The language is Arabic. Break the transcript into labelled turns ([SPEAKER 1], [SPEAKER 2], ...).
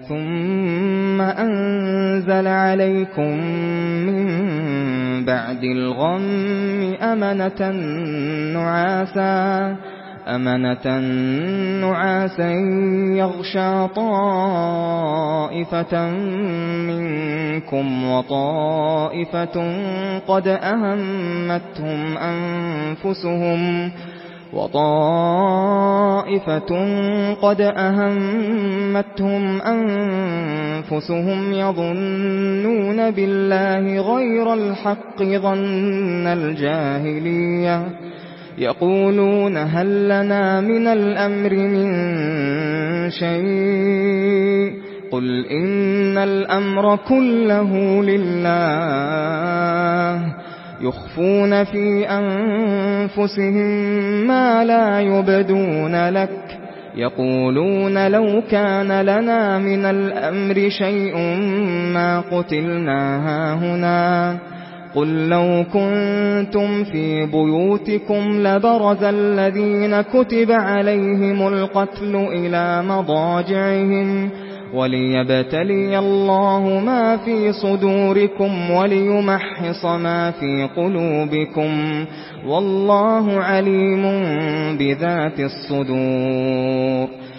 [SPEAKER 1] ثُمَّ أَنزَلَ عَلَيْكُم مِّن بَعْدِ الْغَمِّ أَمَنَةً نُّعَاسًا يَغْشَىٰ طَائِفَةً مِّنكُمْ وَطَائِفَةٌ قَدْ أَهَمَّتْهُمْ أَنفُسُهُمْ يَظُنُّونَ بِاللَّهِ غَيْرَ الْحَقِّ ظَنَّ الْجَاهِلِيَّةِ يَقُولُونَ هَل لَّنَا مِنَ الْأَمْرِ مِن شَيْءٍ قُلْ إِنَّ الْأَمْرَ كُلَّهُ لِلَّهِ يُخْفُونَ فِي أَنفُسِهِم مَّا لَا يُبْدُونَ لَكَ يَقُولُونَ لَوْ كَانَ لَنَا مِنَ الْأَمْرِ شَيْءٌ مَّا قُتِلْنَا هَاهُنَا قُل لَّوْ كُنتُمْ فِي بُيُوتِكُمْ لَبَرَزَ الَّذِينَ كُتِبَ عَلَيْهِمُ الْقَتْلُ إِلَىٰ مَضَاجِعِهِمْ وَلِيَبْتَلِيَ اللَّهُ مَا فِي صُدُورِكُمْ وَلِيُمَحِّصَ مَا فِي قُلُوبِكُمْ وَاللَّهُ عَلِيمٌ بِذَاتِ الصُّدُورِ